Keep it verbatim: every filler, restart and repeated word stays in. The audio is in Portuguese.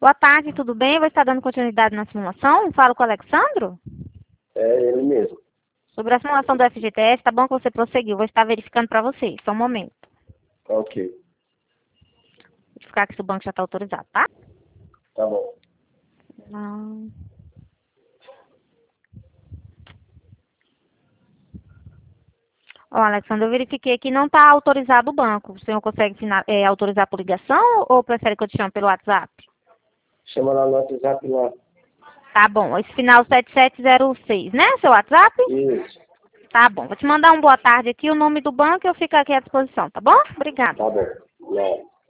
Boa tarde, tudo bem? Vou estar dando continuidade na simulação. Falo com o Alexandro. É ele mesmo. Sobre a simulação do F G T S, tá bom que você prosseguiu. Vou estar verificando para você. Só um momento. Ok. Vou verificar aqui se o banco já está autorizado, tá? Tá bom. Não. Ó, Alexandre, eu verifiquei que não está autorizado o banco. O senhor consegue fina- é, autorizar por ligação ou prefere que eu te chame pelo WhatsApp? Chama lá no WhatsApp lá. Tá bom. Esse final sete sete zero seis, né? Seu WhatsApp? Isso. Tá bom. Vou te mandar um boa tarde aqui, o nome do banco e eu fico aqui à disposição, tá bom? Obrigada. Tá bom. Não.